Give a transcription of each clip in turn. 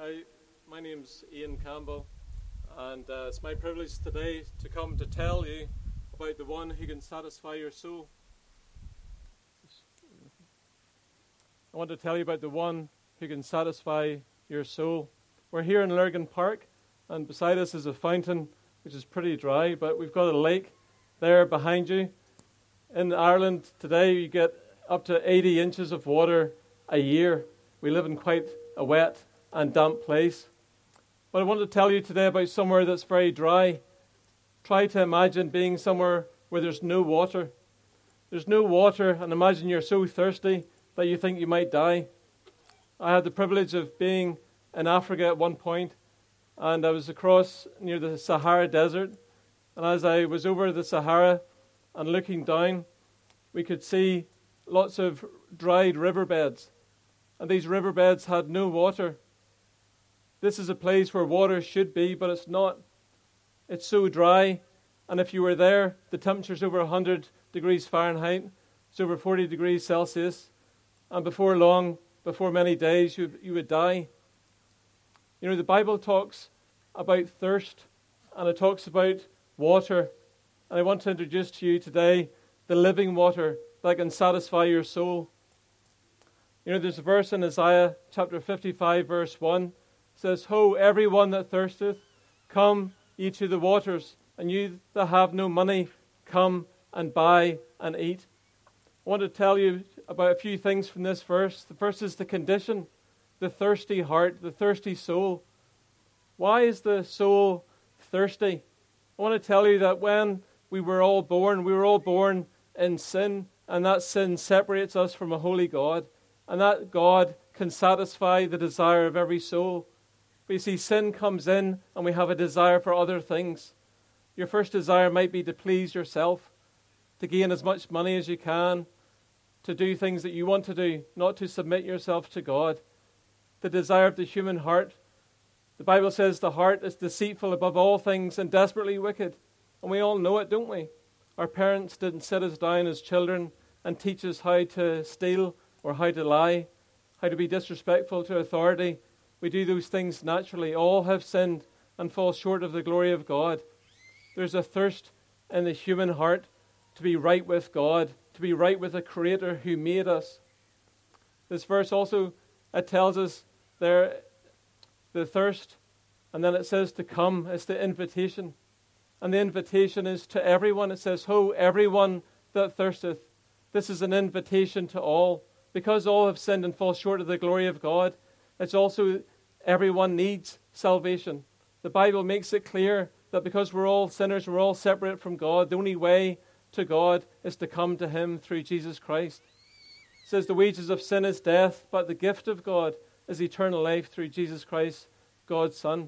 My name's Ian Campbell, and it's my privilege today to come to tell you about the one who can satisfy your soul. I want to tell you about the one who can satisfy your soul. We're here in Lurgan Park, and beside us is a fountain which is pretty dry, but we've got a lake there behind you. In Ireland today, you get up to 80 inches of water a year. We live in quite a wet and damp place. But I want to tell you today about somewhere that's very dry. Try to imagine being somewhere where there's no water. There's no water, and imagine you're so thirsty that you think you might die. I had the privilege of being in Africa at one point, and I was across near the Sahara Desert. And as I was over the Sahara and looking down, we could see lots of dried riverbeds. And these riverbeds had no water. This is a place where water should be, but it's not. It's so dry, and if you were there, the temperature's over 100 degrees Fahrenheit. It's over 40 degrees Celsius. And before long, before many days, you would die. You know, the Bible talks about thirst, and it talks about water. And I want to introduce to you today the living water that can satisfy your soul. You know, there's a verse in Isaiah chapter 55, verse 1. It says, "Ho, everyone that thirsteth, come ye to the waters, and you that have no money, come and buy and eat." I want to tell you about a few things from this verse. The first is the condition, the thirsty heart, the thirsty soul. Why is the soul thirsty? I want to tell you that when we were all born in sin, and that sin separates us from a holy God, and that God can satisfy the desire of every soul. But you see, sin comes in, and we have a desire for other things. Your first desire might be to please yourself, to gain as much money as you can, to do things that you want to do, not to submit yourself to God. The desire of the human heart. The Bible says the heart is deceitful above all things and desperately wicked. And we all know it, don't we? Our parents didn't sit us down as children and teach us how to steal or how to lie, how to be disrespectful to authority. We do those things naturally. All have sinned and fall short of the glory of God. There's a thirst in the human heart to be right with God, to be right with the Creator who made us. This verse also, it tells us there the thirst, and then it says to come. It's the invitation. And the invitation is to everyone. It says, "Ho, everyone that thirsteth." This is an invitation to all. Because all have sinned and fall short of the glory of God, it's also everyone needs salvation. The Bible makes it clear that because we're all sinners, we're all separate from God, the only way to God is to come to Him through Jesus Christ. It says the wages of sin is death, but the gift of God is eternal life through Jesus Christ, God's Son.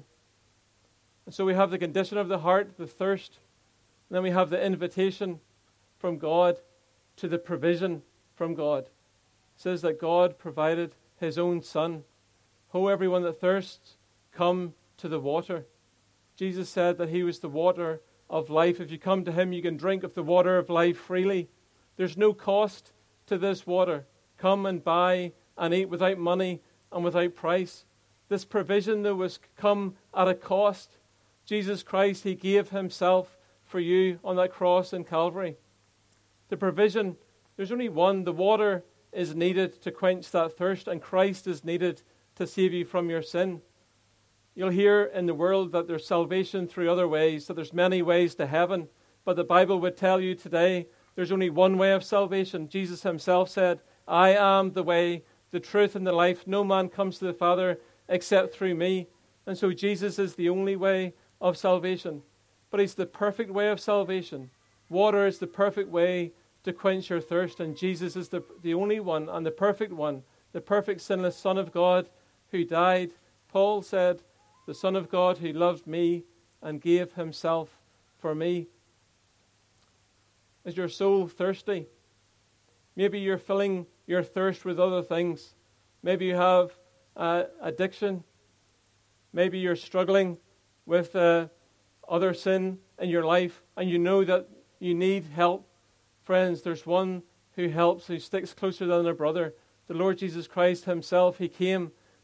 And so we have the condition of the heart, the thirst, and then we have the invitation from God to the provision from God. It says that God provided His own Son. "Ho, everyone that thirsts, come to the water." Jesus said that He was the water of life. If you come to Him, you can drink of the water of life freely. There's no cost to this water. Come and buy and eat without money and without price. This provision, though, was come at a cost. Jesus Christ, He gave Himself for you on that cross in Calvary. The provision, there's only one. The water is needed to quench that thirst, and Christ is needed to save you from your sin. You'll hear in the world that there's salvation through other ways, that there's many ways to heaven, but the Bible would tell you today there's only one way of salvation. Jesus Himself said, "I am the way, the truth, and the life. No man comes to the Father except through me." And so Jesus is the only way of salvation, but He's the perfect way of salvation. Water is the perfect way to quench your thirst, and Jesus is the only one and the perfect sinless Son of God who died. Paul said, "The Son of God who loved me and gave Himself for me." Is your soul thirsty? Maybe you're filling your thirst with other things. Maybe you have addiction. Maybe you're struggling with other sin in your life, and you know that you need help. Friends, there's one who helps, who sticks closer than a brother. The Lord Jesus Christ Himself, He came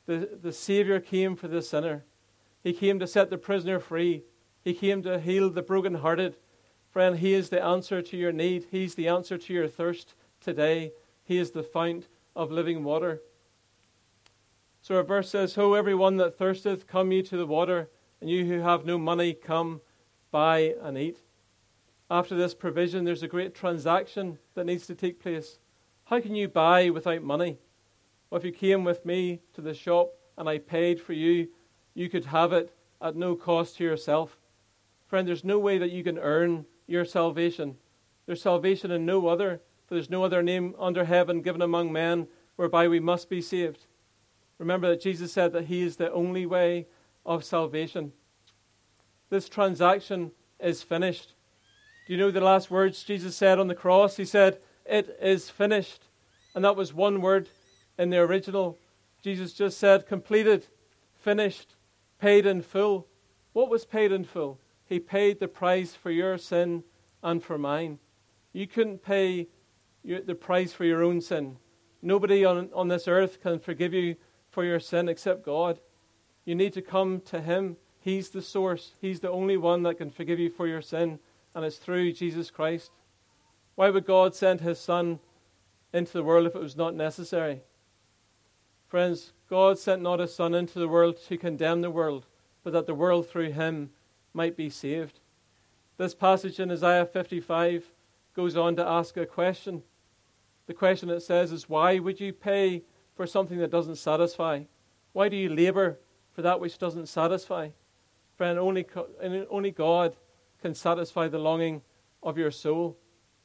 The Savior came for the sinner. He came to set the prisoner free. He came to heal the brokenhearted. Friend, He is the answer to your need. He's the answer to your thirst today. He is the fount of living water. So our verse says, "Ho, everyone that thirsteth, come ye to the water, and you who have no money, come, buy and eat." After this provision, there's a great transaction that needs to take place. How can you buy without money? Well, if you came with me to the shop and I paid for you, you could have it at no cost to yourself. Friend, there's no way that you can earn your salvation. There's salvation in no other, for there's no other name under heaven given among men whereby we must be saved. Remember that Jesus said that He is the only way of salvation. This transaction is finished. Do you know the last words Jesus said on the cross? He said, "It is finished." And that was one word in the original. Jesus just said, completed, finished, paid in full. What was paid in full? He paid the price for your sin and for mine. You couldn't pay the price for your own sin. Nobody on this earth can forgive you for your sin except God. You need to come to Him. He's the source. He's the only one that can forgive you for your sin, and it's through Jesus Christ. Why would God send His Son into the world if it was not necessary? Friends, God sent not His Son into the world to condemn the world, but that the world through Him might be saved. This passage in Isaiah 55 goes on to ask a question. The question it says is, why would you pay for something that doesn't satisfy? Why do you labor for that which doesn't satisfy? Friend, only God can satisfy the longing of your soul.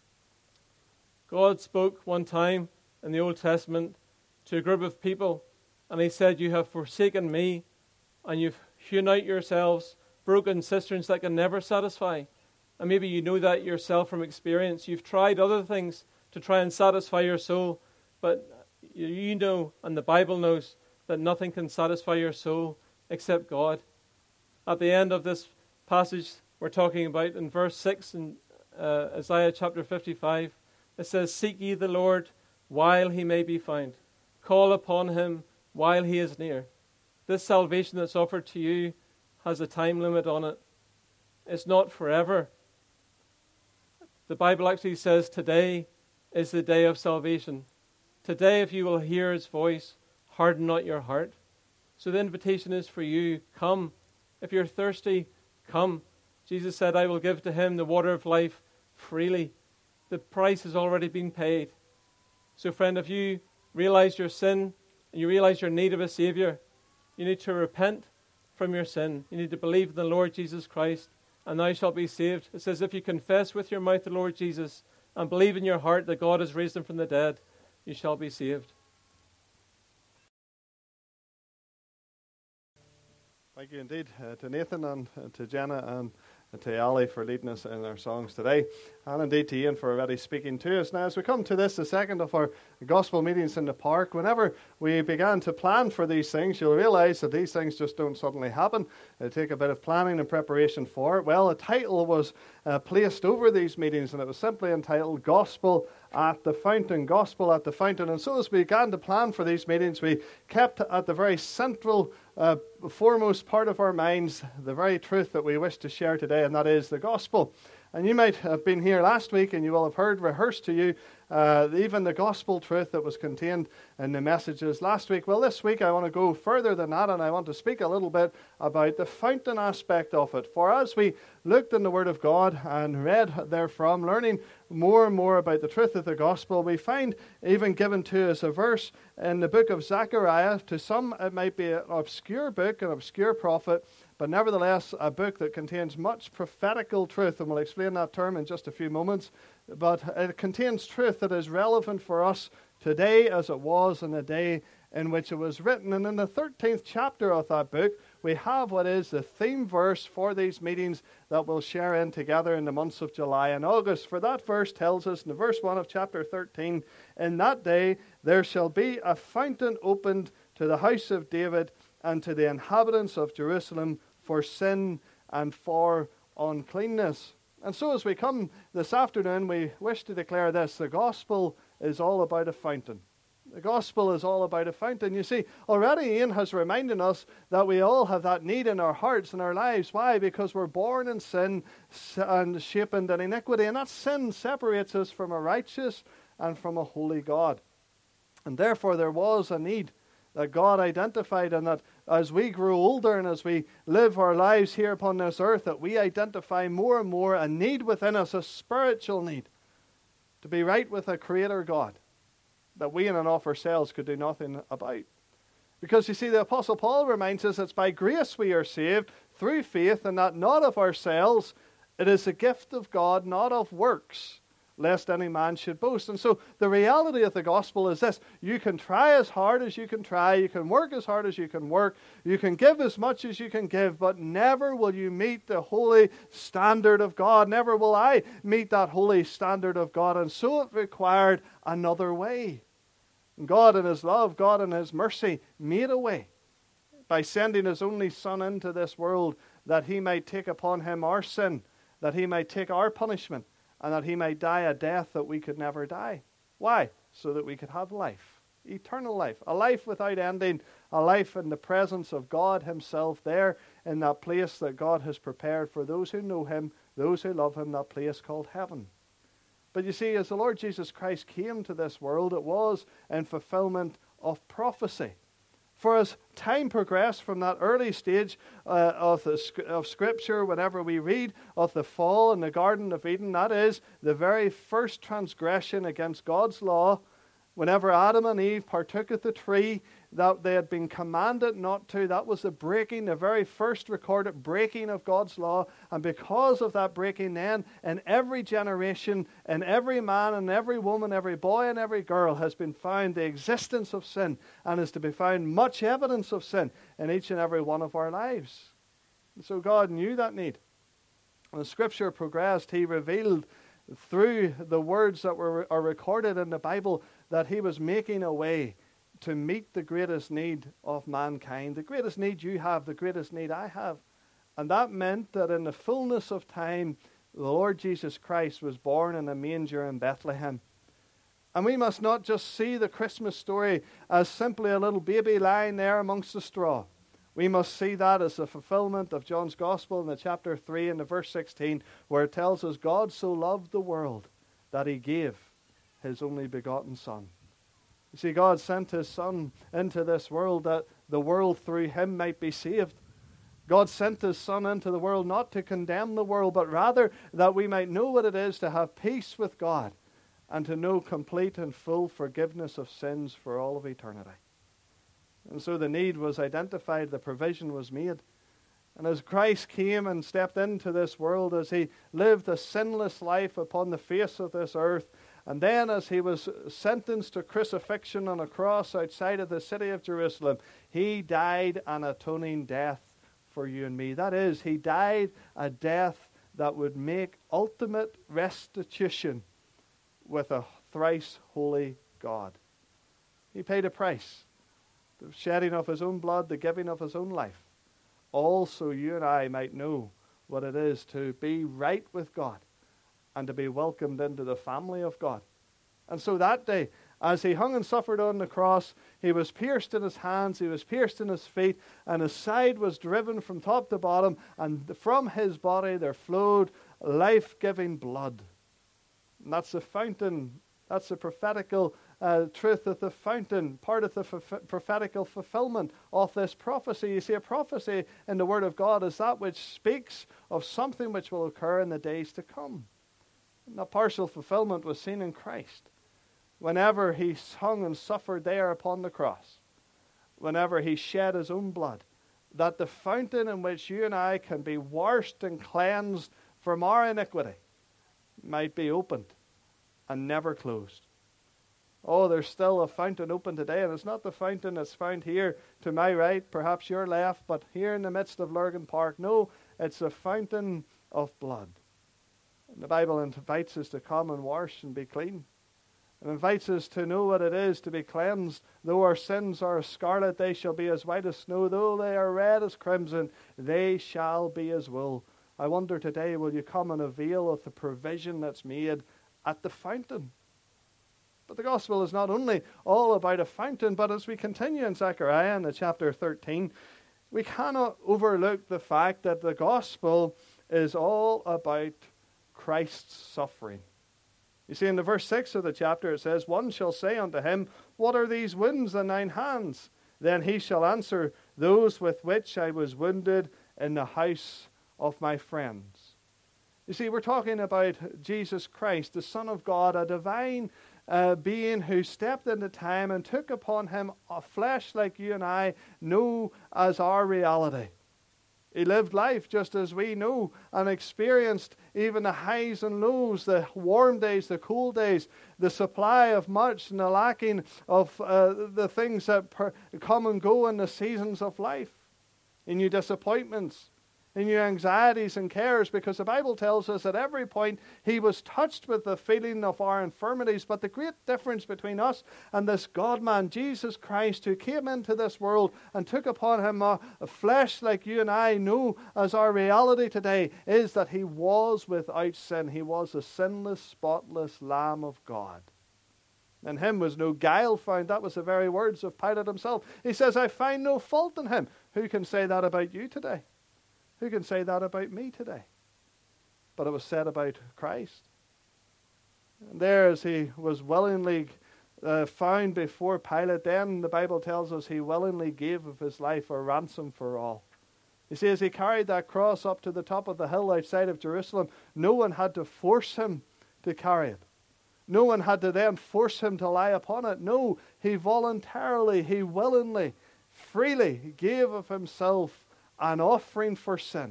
God spoke one time in the Old Testament to a group of people, and He said, "You have forsaken me, and you've hewn out yourselves broken cisterns that can never satisfy." And maybe you know that yourself from experience. You've tried other things to try and satisfy your soul, but you know, and the Bible knows, that nothing can satisfy your soul except God. At the end of this passage we're talking about, in verse 6 in Isaiah chapter 55, it says, "Seek ye the Lord while He may be found. Call upon Him while He is near." This salvation that's offered to you has a time limit on it. It's not forever. The Bible actually says today is the day of salvation. Today, if you will hear His voice, harden not your heart. So the invitation is for you, come. If you're thirsty, come. Jesus said, "I will give to him the water of life freely." The price has already been paid. So friend, if you realize your sin and you realize your need of a Savior, you need to repent from your sin. You need to believe in the Lord Jesus Christ, and thou shalt be saved. It says, if you confess with your mouth the Lord Jesus and believe in your heart that God has raised Him from the dead, you shall be saved. Thank you indeed to Nathan and to Jenna and to Ali for leading us in our songs today, and indeed to Ian for already speaking to us. Now, as we come to this, the second of our gospel meetings in the park, whenever we began to plan for these things, you'll realise that these things just don't suddenly happen. They take a bit of planning and preparation for it. Well, a title was placed over these meetings, and it was simply entitled Gospel at the Fountain, Gospel at the Fountain. And so as we began to plan for these meetings, we kept at the very central foremost part of our minds the very truth that we wish to share today, and that is the gospel. And you might have been here last week and you will have heard rehearsed to you even the gospel truth that was contained in the messages last week. Well, this week I want to go further than that, and I want to speak a little bit about the fountain aspect of it. For as we looked in the Word of God and read therefrom, learning more and more about the truth of the gospel, we find even given to us a verse in the book of Zechariah. To some it might be an obscure book, an obscure prophet, but nevertheless a book that contains much prophetical truth, and we'll explain that term in just a few moments. But it contains truth that is relevant for us today as it was in the day in which it was written. And in the 13th chapter of that book, we have what is the theme verse for these meetings that we'll share in together in the months of July and August. For that verse tells us in the verse 1 of chapter 13, "In that day there shall be a fountain opened to the house of David and to the inhabitants of Jerusalem for sin and for uncleanness." And so as we come this afternoon, we wish to declare this: the gospel is all about a fountain. The gospel is all about a fountain. You see, already Ian has reminded us that we all have that need in our hearts and our lives. Why? Because we're born in sin and shaped in iniquity. And that sin separates us from a righteous and from a holy God. And therefore there was a need that God identified, and that as we grow older and as we live our lives here upon this earth, that we identify more and more a need within us, a spiritual need, to be right with a Creator God, that we in and of ourselves could do nothing about. Because you see, the Apostle Paul reminds us it's by grace we are saved through faith, and that not of ourselves. It is a gift of God, not of works, lest any man should boast. And so the reality of the gospel is this: you can try as hard as you can try, you can work as hard as you can work, you can give as much as you can give, but never will you meet the holy standard of God. Never will I meet that holy standard of God. And so it required another way. And God in His love, God in His mercy, made a way by sending His only Son into this world, that He might take upon Him our sin, that He might take our punishment, and that He might die a death that we could never die. Why? So that we could have life, eternal life, a life without ending, a life in the presence of God Himself, there in that place that God has prepared for those who know Him, those who love Him, that place called heaven. But you see, as the Lord Jesus Christ came to this world, it was in fulfillment of prophecy. For as time progressed from that early stage of Scripture, whenever we read of the fall in the Garden of Eden, that is, the very first transgression against God's law, whenever Adam and Eve partook of the tree that they had been commanded not to, that was the breaking, the very first recorded breaking of God's law. And because of that breaking, then, in every generation, in every man and every woman, every boy and every girl has been found the existence of sin, and is to be found much evidence of sin in each and every one of our lives. And so God knew that need. When Scripture progressed, He revealed through the words that are recorded in the Bible that He was making a way to meet the greatest need of mankind, the greatest need you have, the greatest need I have. And that meant that in the fullness of time, the Lord Jesus Christ was born in a manger in Bethlehem. And we must not just see the Christmas story as simply a little baby lying there amongst the straw. We must see that as the fulfillment of John's Gospel in the chapter 3 and the verse 16, where it tells us God so loved the world that He gave His only begotten Son. You see, God sent His Son into this world that the world through Him might be saved. God sent His Son into the world not to condemn the world, but rather that we might know what it is to have peace with God and to know complete and full forgiveness of sins for all of eternity. And so the need was identified, the provision was made. And as Christ came and stepped into this world, as He lived a sinless life upon the face of this earth, and then as He was sentenced to crucifixion on a cross outside of the city of Jerusalem, He died an atoning death for you and me. That is, He died a death that would make ultimate restitution with a thrice holy God. He paid a price, the shedding of His own blood, the giving of His own life, all so you and I might know what it is to be right with God and to be welcomed into the family of God. And so that day, as He hung and suffered on the cross, He was pierced in His hands, He was pierced in His feet, and His side was driven from top to bottom, and from His body there flowed life-giving blood. And that's the fountain, that's the prophetical truth of the fountain, part of the prophetical fulfillment of this prophecy. You see, a prophecy in the Word of God is that which speaks of something which will occur in the days to come. And that partial fulfillment was seen in Christ. Whenever He hung and suffered there upon the cross, whenever He shed His own blood, that the fountain in which you and I can be washed and cleansed from our iniquity might be opened and never closed. Oh, there's still a fountain open today, and it's not the fountain that's found here to my right, perhaps your left, but here in the midst of Lurgan Park. No, it's a fountain of blood. And the Bible invites us to come and wash and be clean. It invites us to know what it is to be cleansed. Though our sins are as scarlet, they shall be as white as snow. Though they are red as crimson, they shall be as wool. I wonder today, will you come and avail of the provision that's made at the fountain? But the gospel is not only all about a fountain, but as we continue in Zechariah in the chapter 13, we cannot overlook the fact that the gospel is all about Christ's suffering. You see, in the verse 6 of the chapter it says, "One shall say unto him, What are these wounds in thine hands? Then he shall answer, Those with which I was wounded in the house of my friends." You see, we're talking about Jesus Christ, the Son of God, a divine being who stepped into time and took upon him a flesh like you and I know as our reality. He lived life just as we know and experienced even the highs and lows, the warm days, the cool days, the supply of much and the lacking of the things that come and go in the seasons of life, in your disappointments, in your anxieties and cares, because the Bible tells us at every point he was touched with the feeling of our infirmities. But the great difference between us and this God-man, Jesus Christ, who came into this world and took upon him a flesh like you and I know as our reality today, is that he was without sin. He was a sinless, spotless Lamb of God. In him was no guile found. That was the very words of Pilate himself. He says, "I find no fault in him." Who can say that about you today? Who can say that about me today? But it was said about Christ. And there, as he was willingly found before Pilate, then the Bible tells us he willingly gave of his life a ransom for all. You see, as he carried that cross up to the top of the hill outside of Jerusalem, no one had to force him to carry it. No one had to then force him to lie upon it. No, he voluntarily, he willingly, freely gave of himself an offering for sin.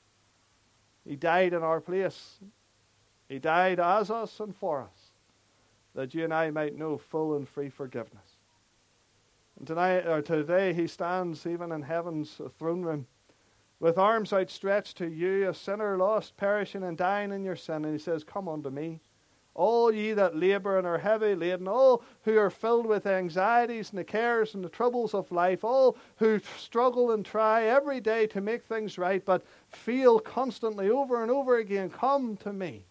He died in our place. He died as us and for us, that you and I might know full and free forgiveness. And today he stands even in heaven's throne room, with arms outstretched to you, a sinner lost, perishing and dying in your sin. And he says, "Come unto me, all ye that labour and are heavy laden, all who are filled with anxieties and the cares and the troubles of life, all who struggle and try every day to make things right, but feel constantly over and over again, come to me,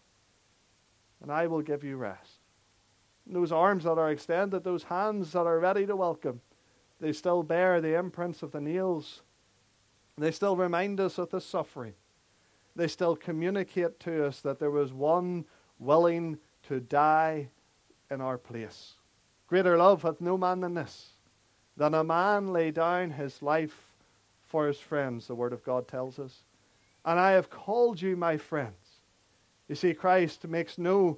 and I will give you rest." And those arms that are extended, those hands that are ready to welcome, they still bear the imprints of the nails. They still remind us of the suffering. They still communicate to us that there was one willing to die in our place. "Greater love hath no man than this, than a man lay down his life for his friends," the Word of God tells us. "And I have called you my friends." You see, Christ makes no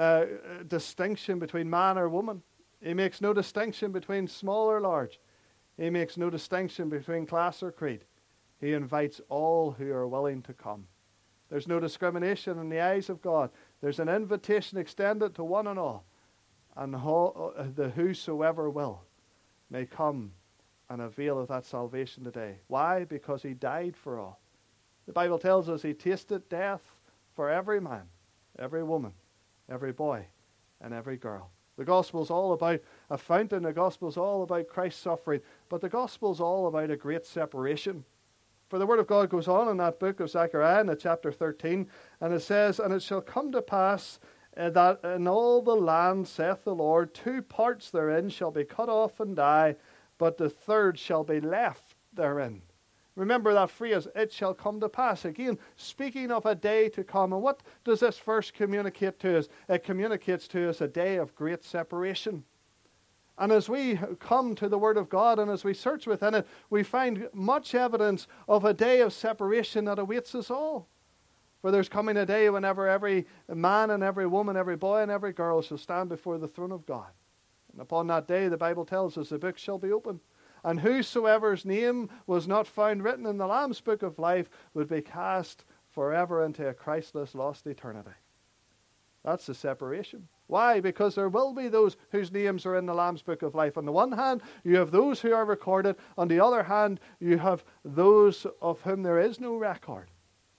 distinction between man or woman. He makes no distinction between small or large. He makes no distinction between class or creed. He invites all who are willing to come. There's no discrimination in the eyes of God. There's an invitation extended to one and all. And the whosoever will may come and avail of that salvation today. Why? Because he died for all. The Bible tells us he tasted death for every man, every woman, every boy, and every girl. The gospel's all about a fountain. The gospel's all about Christ's suffering. But the gospel's all about a great separation. For the word of God goes on in that book of Zechariah in chapter 13, and it says, "And it shall come to pass that in all the land, saith the Lord, 2 parts therein shall be cut off and die, but the third shall be left therein." Remember that phrase, "it shall come to pass." Again, speaking of a day to come. And what does this verse communicate to us? It communicates to us a day of great separation. And as we come to the Word of God and as we search within it, we find much evidence of a day of separation that awaits us all. For there's coming a day whenever every man and every woman, every boy and every girl shall stand before the throne of God. And upon that day, the Bible tells us, the book shall be opened. And whosoever's name was not found written in the Lamb's book of life would be cast forever into a Christless lost eternity. That's the separation. Why? Because there will be those whose names are in the Lamb's book of life. On the one hand, you have those who are recorded. On the other hand, you have those of whom there is no record.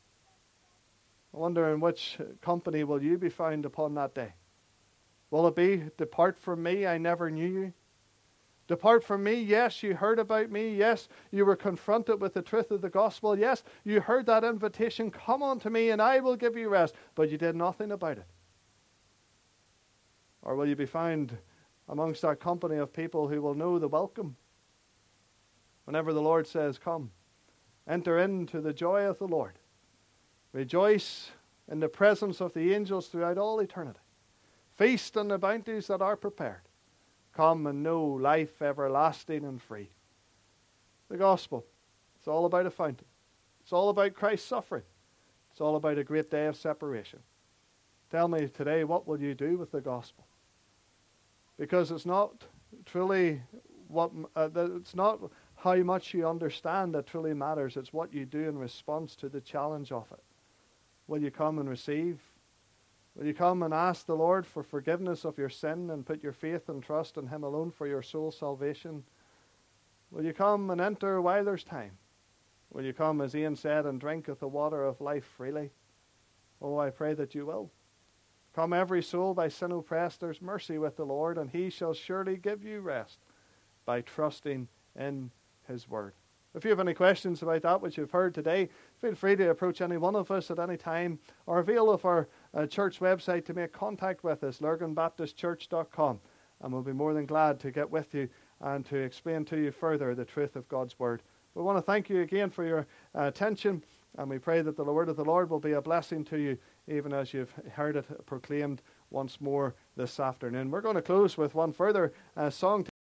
I wonder in which company will you be found upon that day? Will it be, "Depart from me, I never knew you"? Depart from me, yes, you heard about me. Yes, you were confronted with the truth of the gospel. Yes, you heard that invitation, "Come unto me and I will give you rest," but you did nothing about it. Or will you be found amongst that company of people who will know the welcome. Whenever the Lord says, come, enter into the joy of the Lord. Rejoice in the presence of the angels throughout all eternity. Feast on the bounties that are prepared. Come and know life everlasting and free. The gospel, it's all about a fountain. It's all about Christ's suffering. It's all about a great day of separation. Tell me today, what will you do with the gospel? Because it's not truly it's not how much you understand that truly matters. It's what you do in response to the challenge of it. Will you come and receive? Will you come and ask the Lord for forgiveness of your sin and put your faith and trust in Him alone for your soul's salvation? Will you come and enter while there's time? Will you come, as Ian said, and drink of the water of life freely? Oh, I pray that you will. Come every soul by sin oppressed, there's mercy with the Lord, and He shall surely give you rest by trusting in His word. If you have any questions about that which you've heard today, feel free to approach any one of us at any time or avail of our church website to make contact with us, lurganbaptistchurch.com, and we'll be more than glad to get with you and to explain to you further the truth of God's word. We want to thank you again for your attention, and we pray that the word of the Lord will be a blessing to you, even as you've heard it proclaimed once more this afternoon. We're going to close with one further song.